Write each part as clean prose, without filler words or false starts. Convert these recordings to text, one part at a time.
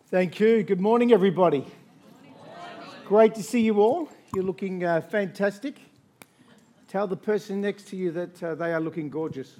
Thank you. Good morning, everybody. Great to see you all. You're looking fantastic. Tell the person next to you that they are looking gorgeous.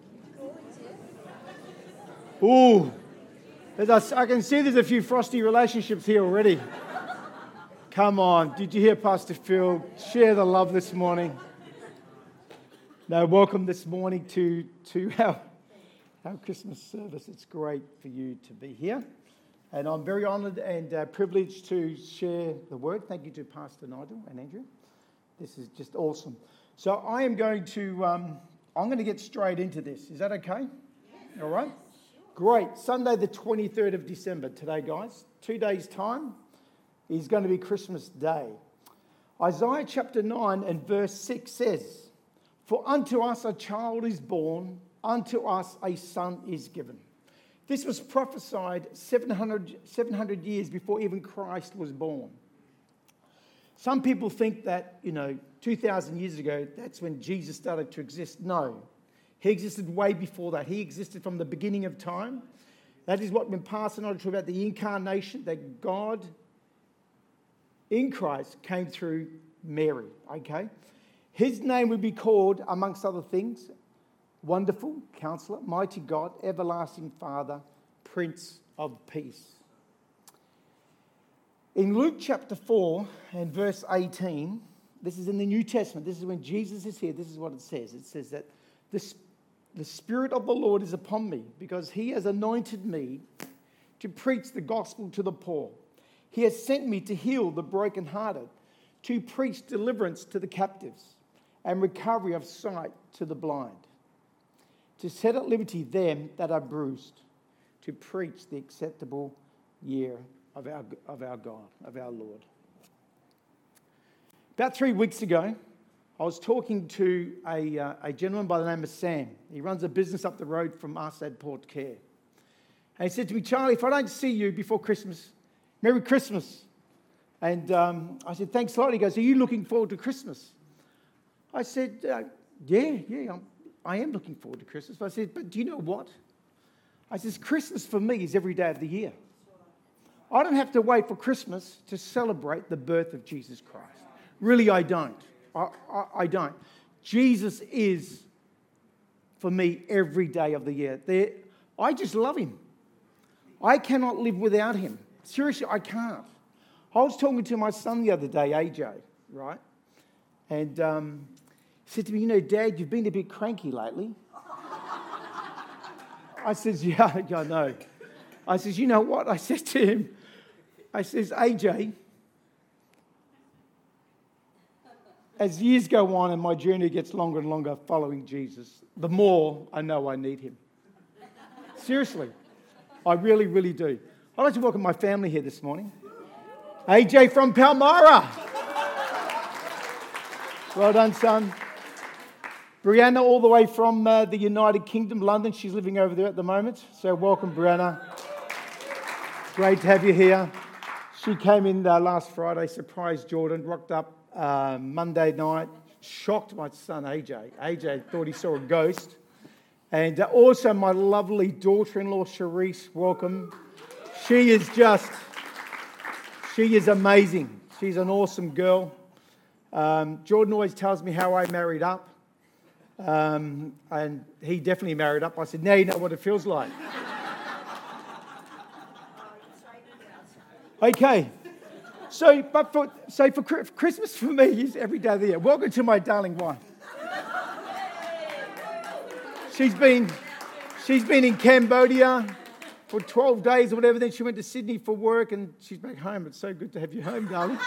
Ooh, I can see there's a few frosty relationships here already. Come on, did you hear Pastor Phil? Share the love this morning. Now, welcome this morning to our Christmas service. It's great for you to be here. And I'm very honoured and privileged to share the word. Thank you to Pastor Nigel and Andrew. This is just awesome. So I am going to, I'm going to get straight into this. Is that okay? Yes. All right? Great. Sunday the 23rd of December today, guys. 2 days' time is going to be Christmas Day. Isaiah chapter 9 and verse 6 says, "For unto us a child is born, unto us a son is given." This was prophesied 700 years before even Christ was born. Some people think that, 2,000 years ago, that's when Jesus started to exist. No, he existed way before that. He existed from the beginning of time. That is what when Pastor Nigel talked about the incarnation, that God in Christ came through Mary, okay? His name would be called, amongst other things, Wonderful Counselor, Mighty God, Everlasting Father, Prince of Peace. In Luke chapter 4 and verse 18, this is in the New Testament, this is when Jesus is here, this is what it says. It says that the Spirit of the Lord is upon me because he has anointed me to preach the gospel to the poor. He has sent me to heal the brokenhearted, to preach deliverance to the captives and recovery of sight to the blind, to set at liberty them that are bruised, to preach the acceptable year of our God, of our Lord. About 3 weeks ago, I was talking to a gentleman by the name of Sam. He runs a business up the road from us at Port Care. And he said to me, "Charlie, if I don't see you before Christmas, Merry Christmas." And I said, "Thanks a lot." He goes, "Are you looking forward to Christmas?" I said, yeah, I am looking forward to Christmas. But I said, "But do you know what?" I said, "Christmas for me is every day of the year. I don't have to wait for Christmas to celebrate the birth of Jesus Christ. Really, I don't. I don't. Jesus is, for me, every day of the year. I just love him. I cannot live without him. Seriously, I can't. I was talking to my son the other day, AJ, right? And he said to me, "Dad, you've been a bit cranky lately." I says, yeah, I know. I says, "You know what?" I said to him, I says, "AJ, as years go on and my journey gets longer and longer following Jesus, the more I know I need him." Seriously, I really, really do. I'd like to welcome my family here this morning. AJ from Palmyra. Well done, son. Brianna, all the way from the United Kingdom, London. She's living over there at the moment. So welcome, Brianna. Great to have you here. She came in last Friday, surprised Jordan, rocked up Monday night, shocked my son, AJ. AJ thought he saw a ghost. And also my lovely daughter-in-law, Charisse, welcome. She is amazing. She's an awesome girl. Jordan always tells me how I married up. And he definitely married up. I said, "Now you know what it feels like." Okay. So for Christmas for me is every day of the year. Welcome to my darling wife. She's been in Cambodia for 12 days or whatever. Then she went to Sydney for work and she's back home. It's so good to have you home, darling.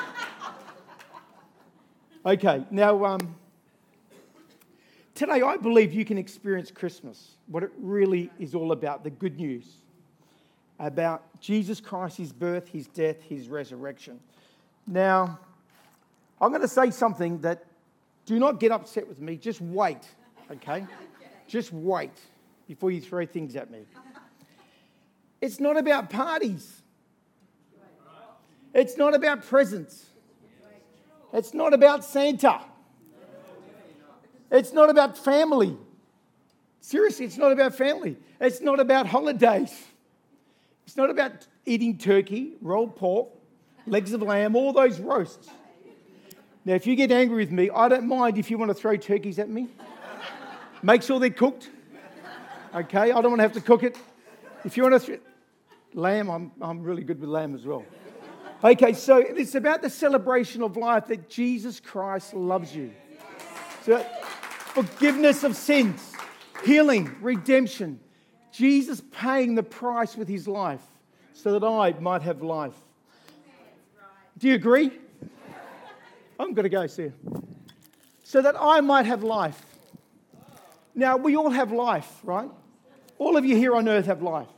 Okay, now today I believe you can experience Christmas, what it really is all about, the good news about Jesus Christ, his birth, his death, his resurrection. Now, I'm going to say something that do not get upset with me. Just wait, okay? Just wait before you throw things at me. It's not about parties. It's not about presents. It's not about Santa. It's not about family. Seriously, it's not about family. It's not about holidays. It's not about eating turkey, rolled pork, legs of lamb, all those roasts. Now, if you get angry with me, I don't mind if you want to throw turkeys at me. Make sure they're cooked. Okay, I don't want to have to cook it. If you want to lamb, I'm really good with lamb as well. Okay, so it's about the celebration of life that Jesus Christ loves you. So, forgiveness of sins, healing, redemption. Jesus paying the price with his life so that I might have life. Do you agree? I'm going to go, Sue. So that I might have life. Now, we all have life, right? All of you here on earth have life.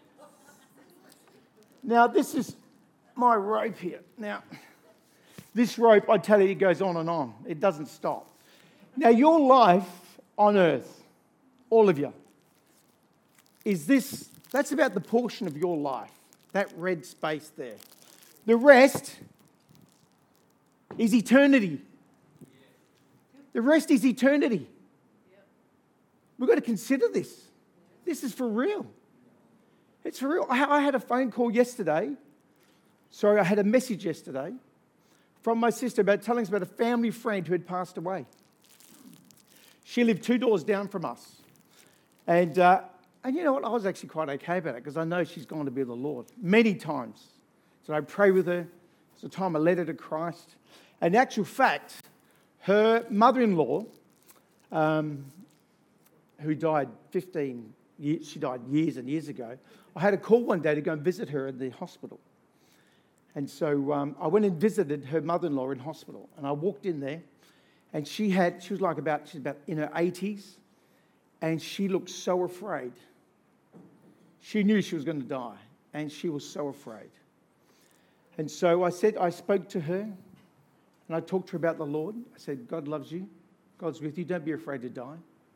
Now, this is my rope here. Now, this rope, I tell you, it goes on and on. It doesn't stop. Now, your life on earth, all of you, that's about the portion of your life, that red space there. The rest is eternity. The rest is eternity. We've got to consider this. This is for real. It's for real. I had a phone call yesterday. I had a message yesterday from my sister telling us about a family friend who had passed away. She lived 2 doors down from us. And you know what? I was actually quite okay about it because I know she's gone to be with the Lord many times. So I pray with her. It's the time I led her to Christ. And in actual fact, her mother-in-law, who died 15 years, she died years and years ago, I had a call one day to go and visit her at the hospital. And so I went and visited her mother-in-law in hospital. And I walked in there, and she's about in her 80s, and she looked so afraid. She knew she was going to die, and she was so afraid. And so I spoke to her, and I talked to her about the Lord. I said, God loves you. God's with you. Don't be afraid to die.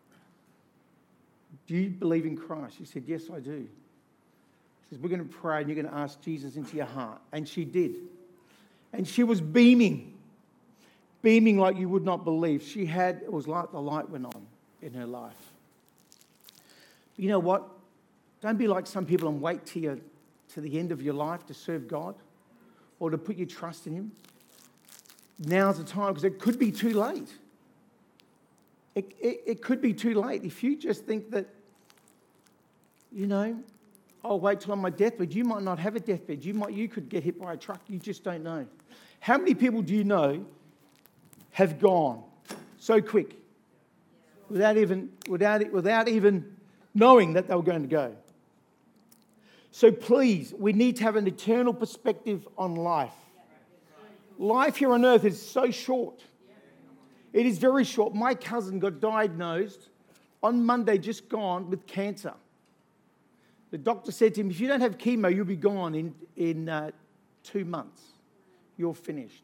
Do you believe in Christ? She said, yes, I do. She says, we're going to pray, and you're going to ask Jesus into your heart. And she did. And she was beaming like you would not believe. It was like the light went on in her life. But you know what? Don't be like some people and wait to the end of your life to serve God or to put your trust in him. Now's the time, because it could be too late. It could be too late. If you just think that, I'll wait till I'm on my deathbed. You might not have a deathbed. You could get hit by a truck. You just don't know. How many people do you know have gone so quick without even knowing that they were going to go? So please, we need to have an eternal perspective on life. Life here on earth is so short. It is very short. My cousin got diagnosed on Monday, just gone, with cancer. The doctor said to him, if you don't have chemo, you'll be gone in 2 months. You're finished.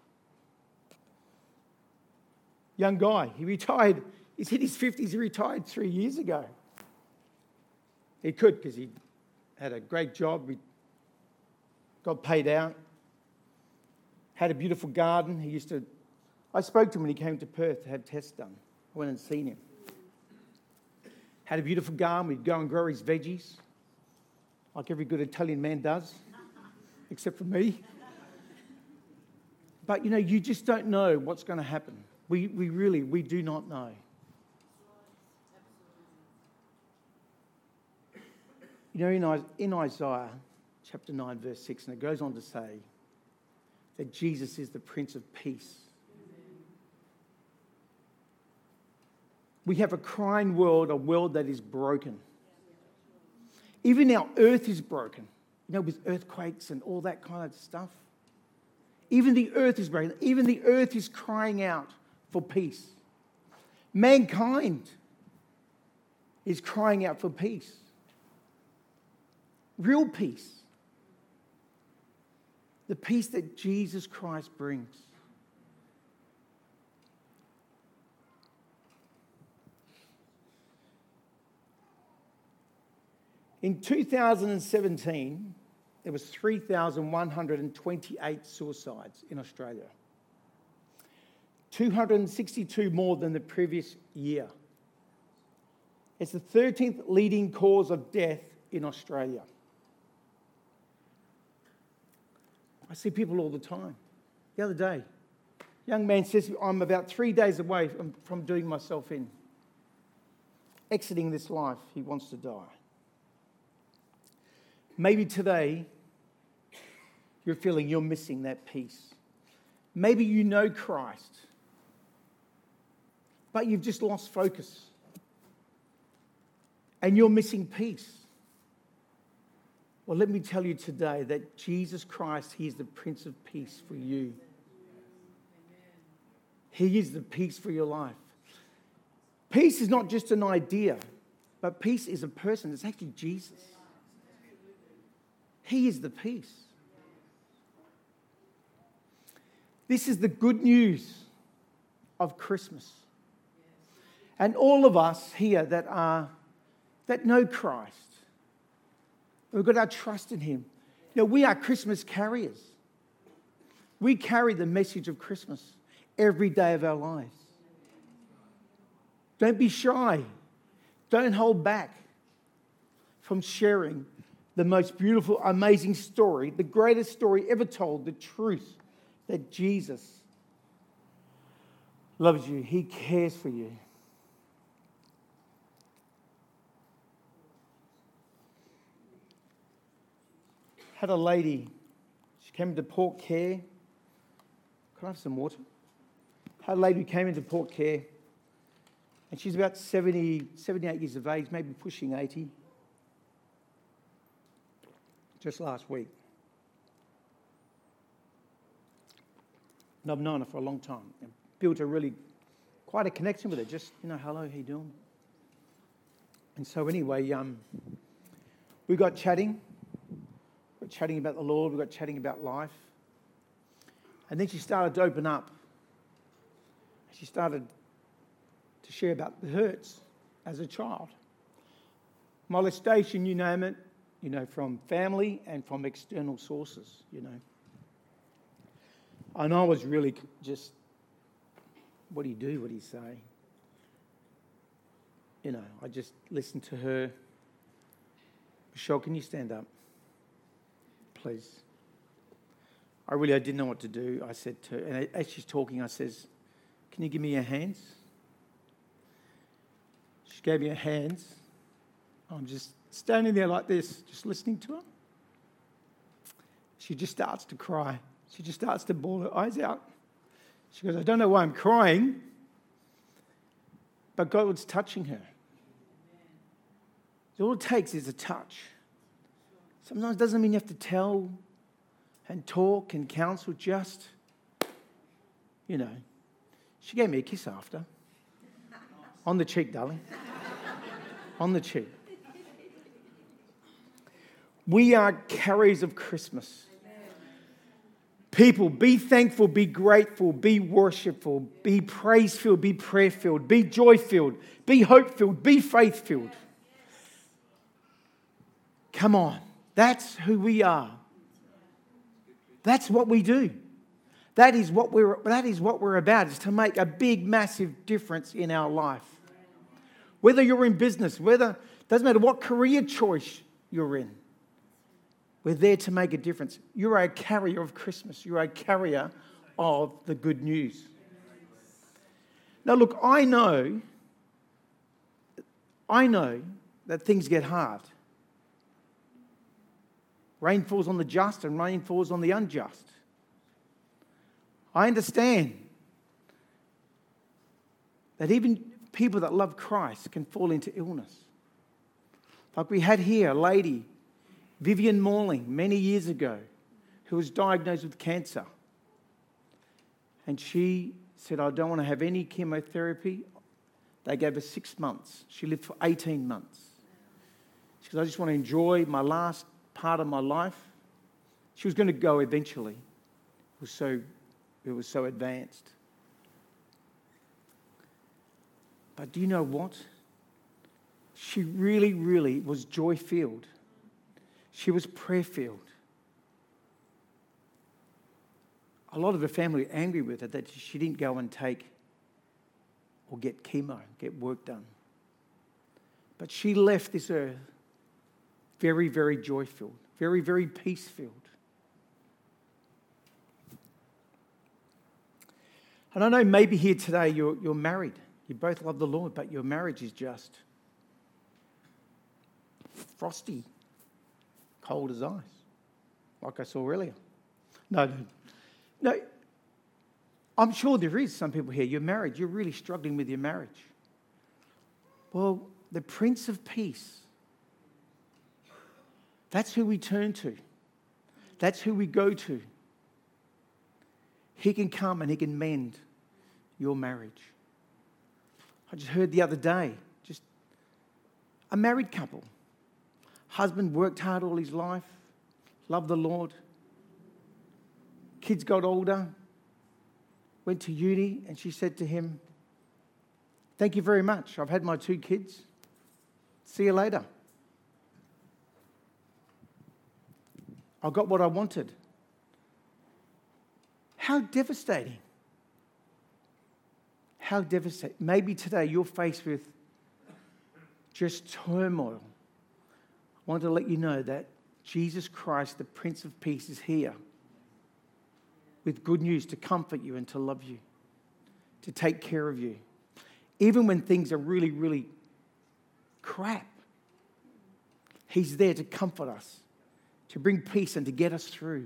Young guy, he retired. He's hit his 50s. He retired 3 years ago. He could, because he had a great job. He got paid out. Had a beautiful garden. I spoke to him when he came to Perth to have tests done. I went and seen him. Had a beautiful garden. We'd go and grow his veggies, like every good Italian man does, except for me. But, you just don't know what's going to happen. We do not know. In Isaiah chapter 9, verse 6, and it goes on to say that Jesus is the Prince of Peace. We have a crying world, a world that is broken. Even our earth is broken, with earthquakes and all that kind of stuff. Even the earth is broken. Even the earth is crying out for peace. Mankind is crying out for peace. Real peace. The peace that Jesus Christ brings. In 2017, there was 3,128 suicides in Australia. 262 more than the previous year. It's the 13th leading cause of death in Australia. I see people all the time. The other day, a young man says, I'm about 3 days away from doing myself in. Exiting this life, he wants to die. Maybe today, you're feeling you're missing that peace. Maybe you know Christ, but you've just lost focus. And you're missing peace. Well, let me tell you today that Jesus Christ, He is the Prince of Peace for you. He is the peace for your life. Peace is not just an idea, but peace is a person. It's actually Jesus. He is the peace. This is the good news of Christmas. And all of us here that know Christ, we've got our trust in Him. We are Christmas carriers. We carry the message of Christmas every day of our lives. Don't be shy. Don't hold back from sharing the most beautiful, amazing story, the greatest story ever told, the truth that Jesus loves you. He cares for you. Had a lady, she came into Port Care. Can I have some water? Had a lady who came into Port Care, and she's about 78 years of age, maybe pushing 80. Just last week. And I've known her for a long time. And built quite a connection with her. Just, hello, how you doing? And so anyway, we got chatting. We got chatting about the Lord. We got chatting about life. And then she started to open up. She started to share about the hurts as a child. Molestation, you name it, from family and from external sources, And I was really just, what do you do? What do you say? I just listened to her. Michelle, can you stand up? Please. I didn't know what to do. I said to her, and as she's talking, I says, can you give me your hands? She gave me her hands. I'm just standing there like this, just listening to her. She just starts to cry. She just starts to bawl her eyes out. She goes, I don't know why I'm crying, but God was touching her. All it takes is a touch. Sometimes it doesn't mean you have to tell and talk and counsel, just, She gave me a kiss after. On the cheek, darling. On the cheek. We are carriers of Christmas. People, be thankful, be grateful, be worshipful, be praise-filled, be prayer-filled, be joy-filled, be hope-filled, be faith-filled. Come on. That's who we are. That's what we do. That is what we're about, is to make a big, massive difference in our life. Whether you're in business, doesn't matter what career choice you're in. We're there to make a difference. You're a carrier of Christmas. You're a carrier of the good news. Now look, I know that things get hard. Rain falls on the just and rain falls on the unjust. I understand that even people that love Christ can fall into illness. Like we had here a lady, Vivian Morling, many years ago, who was diagnosed with cancer. And she said, I don't want to have any chemotherapy. They gave her 6 months. She lived for 18 months. She said, I just want to enjoy my last part of my life. She was going to go eventually. It was so advanced. But do you know what? She really, really was joy-filled. She was prayer-filled. A lot of her family were angry with her that she didn't go and take or get chemo, get work done. But she left this earth very, very joy-filled, very, very peace-filled. And I know maybe here today you're married. You both love the Lord, but your marriage is just frosty, cold as ice, like I saw earlier. No. I'm sure there is some people here, you're married, you're really struggling with your marriage. Well, the Prince of Peace, that's who we turn to. That's who we go to. He can come and he can mend your marriage. I just heard the other day, just a married couple. Husband worked hard all his life, loved the Lord. Kids got older, went to uni, and she said to him, "Thank you very much. I've had my 2 kids. See you later. I got what I wanted." How devastating. How devastating. Maybe today you're faced with just turmoil. I want to let you know that Jesus Christ, the Prince of Peace, is here with good news to comfort you and to love you, to take care of you. Even when things are really, really crap, He's there to comfort us, to bring peace and to get us through.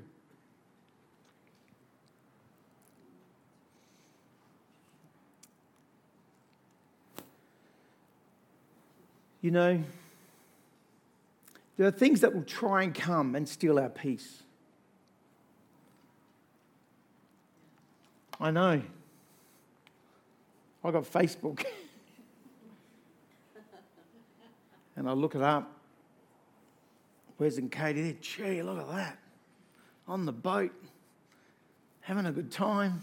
You know, there are things that will try and come and steal our peace. I know. I got Facebook. And I look it up. Where's Katie there? Gee, look at that. On the boat, having a good time.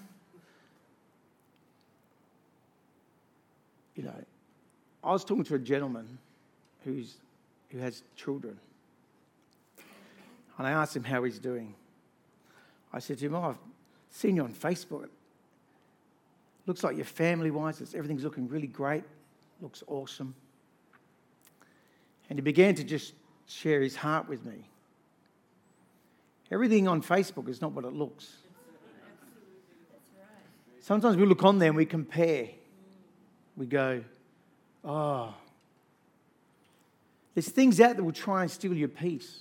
You know, I was talking to a gentleman who has children. And I asked him how he's doing. I said to him, I've seen you on Facebook. Looks like you're family-wise, everything's looking really great. Looks awesome. And he began to just share his heart with me. Everything on Facebook is not what it looks. Sometimes we look on there and we compare. We go, oh. There's things out that will try and steal your peace.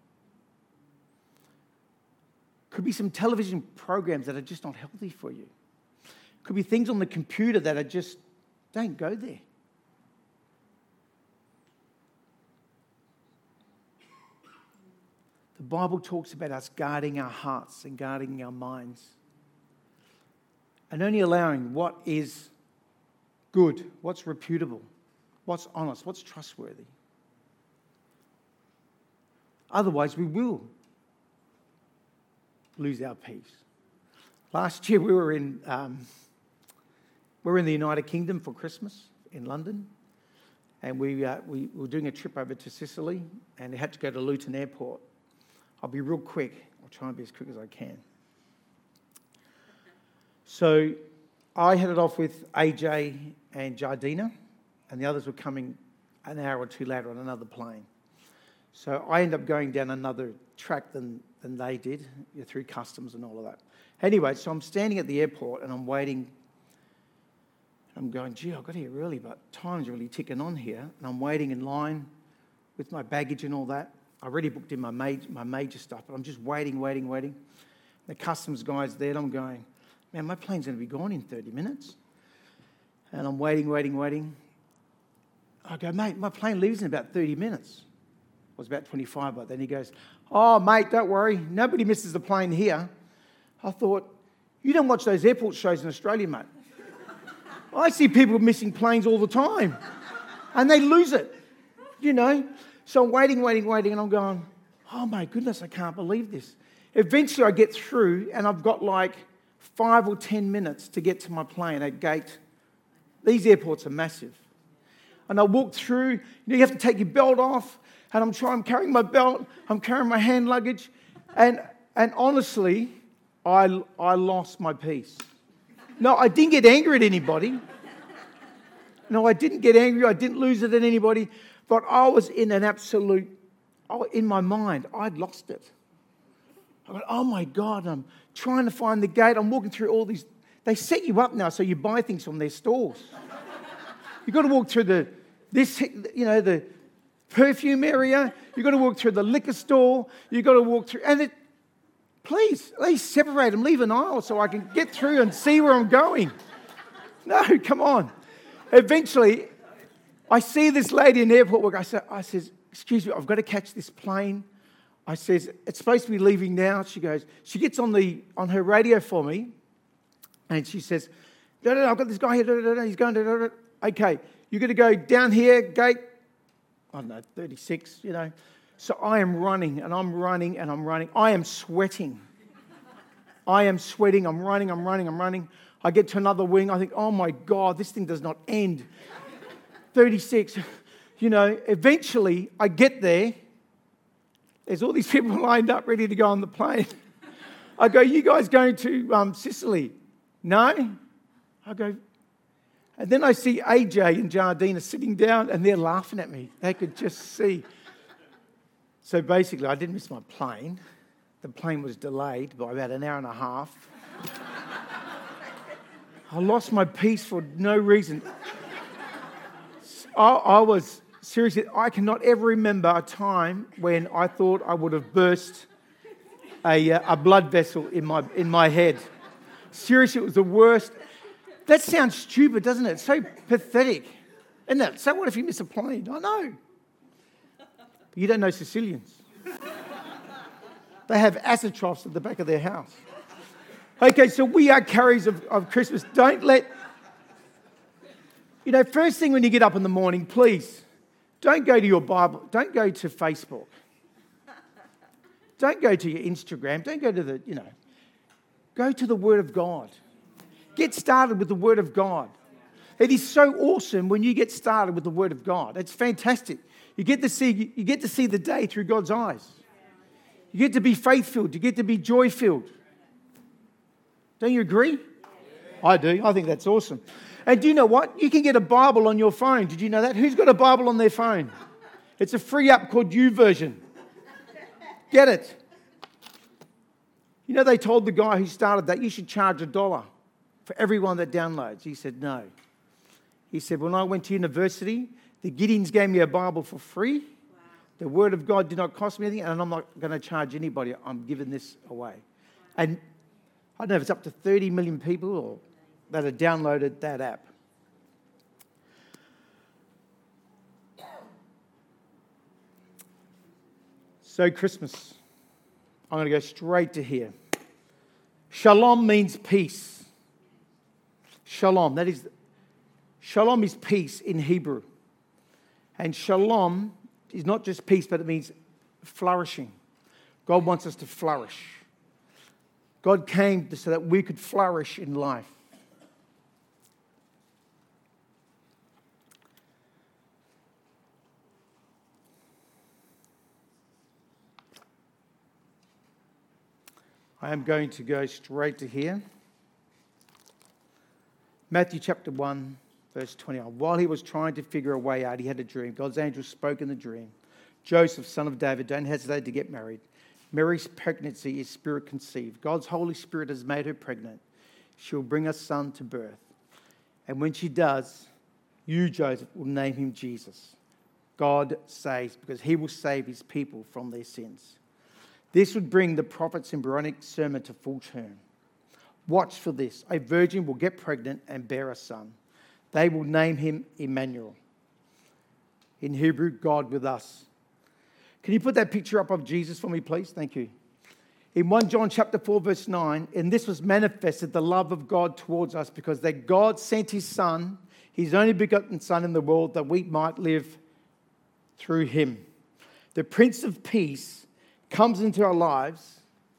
Could be some television programs that are just not healthy for you. Could be things on the computer that are just, don't go there. The Bible talks about us guarding our hearts and guarding our minds. And only allowing what is good, what's reputable, what's honest, what's trustworthy. Otherwise, we will lose our peace. Last year, we were in the United Kingdom for Christmas in London, and we were doing a trip over to Sicily, and we had to go to Luton Airport. I'll be real quick. I'll try and be as quick as I can. So I headed off with AJ and Jardina, and the others were coming an hour or two later on another plane. So I ended up going down another track than they did, through customs and all of that. Anyway, so I'm standing at the airport and I'm waiting. I'm going, gee, I got here early, but time's really ticking on here. And I'm waiting in line with my baggage and all that. I already booked in my major stuff, but I'm just waiting. The customs guy's there, and I'm going, man, my plane's going to be gone in 30 minutes. And I'm waiting. I go, mate, my plane leaves in about 30 minutes. It was about 25 by then. He goes, oh, mate, don't worry. Nobody misses the plane here. I thought, you don't watch those airport shows in Australia, mate. I see people missing planes all the time. And they lose it, you know. So I'm waiting, and I'm going, oh, my goodness, I can't believe this. Eventually, I get through, and I've got like 5 or 10 minutes to get to my plane at gate. These airports are massive. And I walk through, you have to take your belt off, and I'm carrying my belt, I'm carrying my hand luggage, and honestly, I lost my peace. No, I didn't get angry at anybody. No, I didn't get angry, I didn't lose it at anybody, but I was in an absolute, in my mind, I'd lost it. I went, oh my God, I'm trying to find the gate, I'm walking through all these They set you up now so you buy things from their stores. You've got to walk through the perfume area. You've got to walk through the liquor store. You've got to walk through, please, at least separate them, leave an aisle so I can get through and see where I'm going. No, come on. Eventually, I see this lady in the airport work. I says, excuse me, I've got to catch this plane. I says, it's supposed to be leaving now. She gets on her radio for me, and she says, no, I've got this guy here, he's going to, okay, you're going to go down here, gate, I don't know, 36, So I am running, and I'm running, and I'm running. I am sweating. I'm running. I get to another wing. I think, oh my God, this thing does not end. 36. Eventually I get there. There's all these people lined up ready to go on the plane. I go, you guys going to Sicily? No? I go, and then I see AJ and Jardina sitting down and they're laughing at me. They could just see. So basically, I didn't miss my plane. The plane was delayed by about an hour and a half. I lost my peace for no reason. I was, seriously, I cannot ever remember a time when I thought I would have burst a blood vessel in my head. Seriously, it was the worst. That sounds stupid, doesn't it? It's so pathetic, isn't it? So what if you miss a plane? I know. But you don't know Sicilians. They have acid troughs at the back of their house. Okay, so we are carriers of Christmas. Don't let... first thing when you get up in the morning, please, don't go to your Bible. Don't go to Facebook. Don't go to your Instagram. Don't go to go to the Word of God. Get started with the Word of God. It is so awesome when you get started with the Word of God. It's fantastic. You get to see the day through God's eyes. You get to be faith-filled. You get to be joy-filled. Don't you agree? I do. I think that's awesome. And do you know what? You can get a Bible on your phone. Did you know that? Who's got a Bible on their phone? It's a free app called YouVersion. Get it. They told the guy who started that, you should charge $1 for everyone that downloads. He said, no. He said, when I went to university, the Gideons gave me a Bible for free. Wow. The Word of God did not cost me anything, and I'm not going to charge anybody. I'm giving this away. And I don't know if it's up to 30 million people that have downloaded that app. So Christmas, I'm going to go straight to here. Shalom means peace. Shalom, shalom is peace in Hebrew. And shalom is not just peace, but it means flourishing. God wants us to flourish. God came so that we could flourish in life. I am going to go straight to here. Matthew chapter 1, verse 21. While he was trying to figure a way out, he had a dream. God's angel spoke in the dream. Joseph, son of David, don't hesitate to get married. Mary's pregnancy is spirit conceived. God's Holy Spirit has made her pregnant. She'll bring a son to birth. And when she does, you, Joseph, will name him Jesus. God saves, because he will save his people from their sins. This would bring the prophet's embryonic sermon to full term. Watch for this. A virgin will get pregnant and bear a son. They will name him Emmanuel. In Hebrew, God with us. Can you put that picture up of Jesus for me, please? Thank you. In 1 John chapter 4, verse 9, and this was manifested, the love of God towards us, because that God sent his Son, his only begotten Son in the world, that we might live through him. The Prince of Peace comes into our lives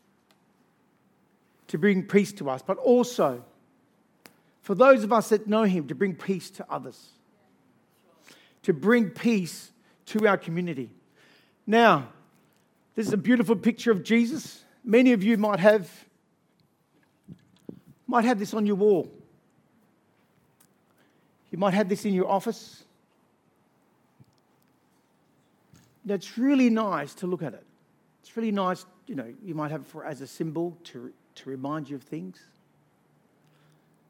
to bring peace to us, but also for those of us that know him, to bring peace to others, to bring peace to our community. Now, this is a beautiful picture of Jesus. Many of you might have this on your wall. You might have this in your office. It's really nice to look at it. It's really nice, you might have it as a symbol to remind you of things.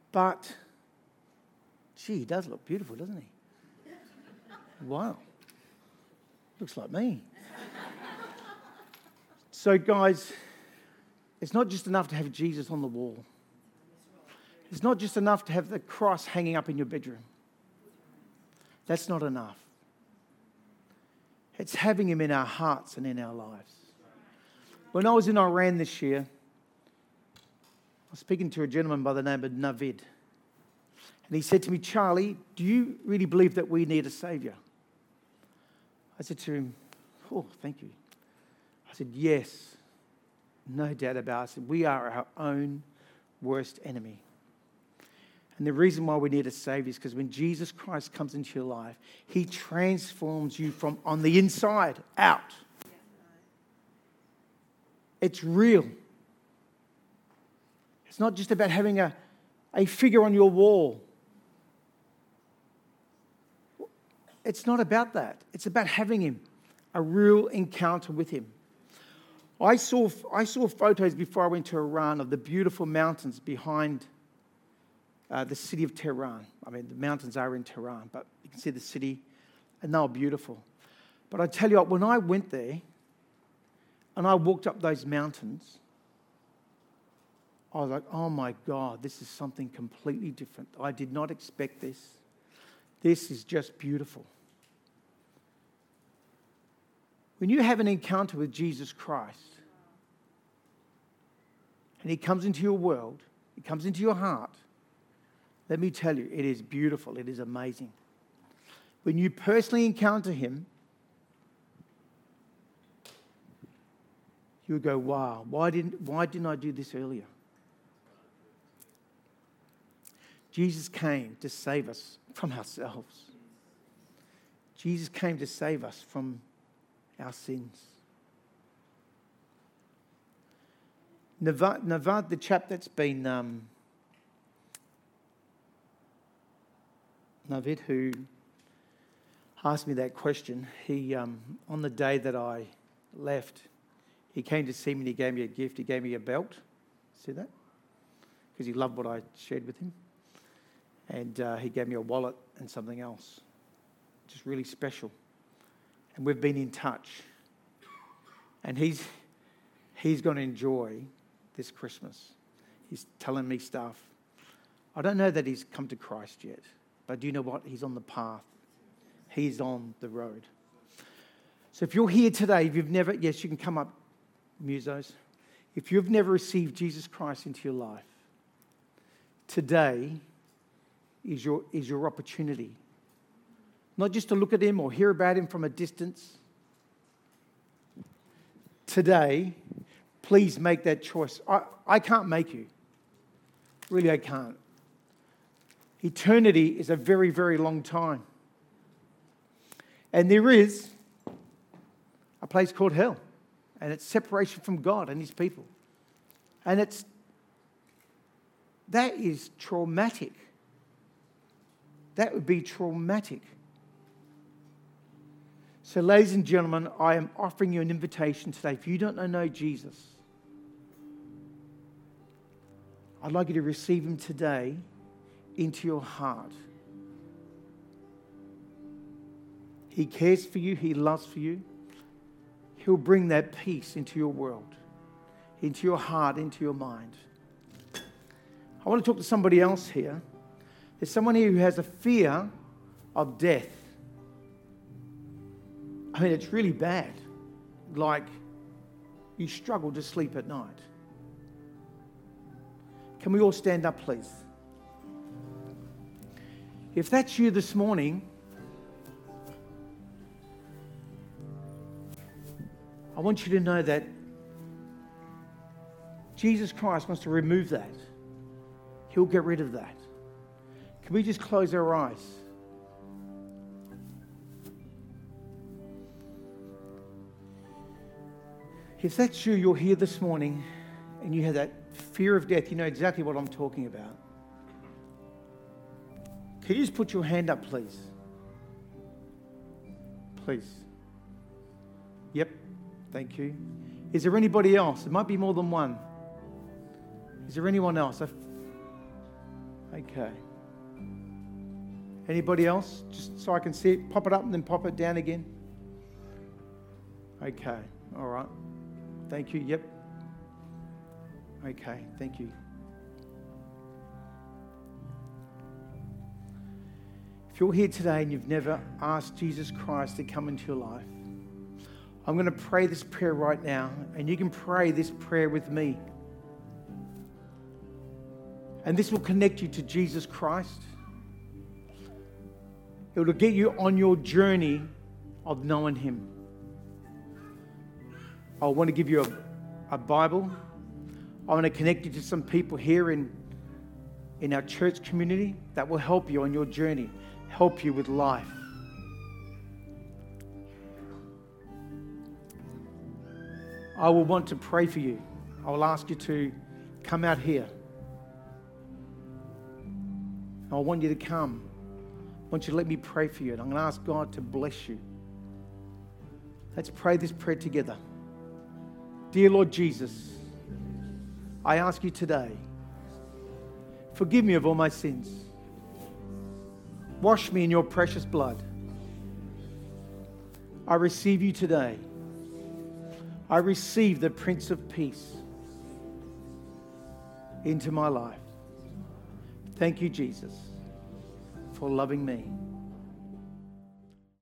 But, gee, he does look beautiful, doesn't he? Wow. Looks like me. So, guys, it's not just enough to have Jesus on the wall. It's not just enough to have the cross hanging up in your bedroom. That's not enough. It's having him in our hearts and in our lives. When I was in Iran this year, I was speaking to a gentleman by the name of Navid. And he said to me, Charlie, do you really believe that we need a saviour? I said to him, oh, thank you. I said, yes, no doubt about it. I said, we are our own worst enemy. And the reason why we need a saviour is because when Jesus Christ comes into your life, he transforms you from on the inside out. It's real. It's not just about having a figure on your wall. It's not about that. It's about having him, a real encounter with him. I saw photos before I went to Iran of the beautiful mountains behind the city of Tehran. I mean, the mountains are in Tehran, but you can see the city, and they were beautiful. But I tell you what, when I went there and I walked up those mountains, I was like, oh my God, this is something completely different. I did not expect this. This is just beautiful. When you have an encounter with Jesus Christ, and he comes into your world, he comes into your heart, let me tell you, it is beautiful. It is amazing. When you personally encounter him, you would go, wow, why didn't I do this earlier? Jesus came to save us from ourselves. Jesus came to save us from our sins. Navad, the chap that's been Navid, who asked me that question, he on the day that I left, he came to see me and he gave me a gift. He gave me a belt. See that? Because he loved what I shared with him. And he gave me a wallet and something else. Just really special. And we've been in touch. And he's going to enjoy this Christmas. He's telling me stuff. I don't know that he's come to Christ yet. But do you know what? He's on the path. He's on the road. So if you're here today, if you've never, yes, you can come up, musos. If you've never received Jesus Christ into your life, today is your opportunity. Not just to look at him or hear about him from a distance. Today, please make that choice. I can't make you. Really, I can't. Eternity is a very, very long time. And there is a place called hell. And it's separation from God and his people. And that is traumatic. That would be traumatic. So, ladies and gentlemen, I am offering you an invitation today. If you don't know Jesus, I'd like you to receive him today into your heart. He cares for you. He loves for you. He'll bring that peace into your world, into your heart, into your mind. I want to talk to somebody else here. There's someone here who has a fear of death. I mean, it's really bad. Like, you struggle to sleep at night. Can we all stand up, please? If that's you this morning, I want you to know that Jesus Christ wants to remove that. He'll get rid of that. Can we just close our eyes? If that's you, you're here this morning and you have that fear of death, you know exactly what I'm talking about. Can you just put your hand up, please? Please. Yep. Thank you. Is there anybody else? It might be more than one. Is there anyone else? Okay. Anybody else? Just so I can see it. Pop it up and then pop it down again. Okay. All right. Thank you. Yep. Okay. Thank you. If you're here today and you've never asked Jesus Christ to come into your life, I'm going to pray this prayer right now, and you can pray this prayer with me. And this will connect you to Jesus Christ. It will get you on your journey of knowing Him. I want to give you a Bible. I want to connect you to some people here in our church community that will help you on your journey, help you with life. I will want to pray for you. I will ask you to come out here. I want you to come. I want you to let me pray for you. And I'm going to ask God to bless you. Let's pray this prayer together. Dear Lord Jesus, I ask you today, forgive me of all my sins. Wash me in your precious blood. I receive you today. I receive the Prince of Peace into my life. Thank you, Jesus, for loving me.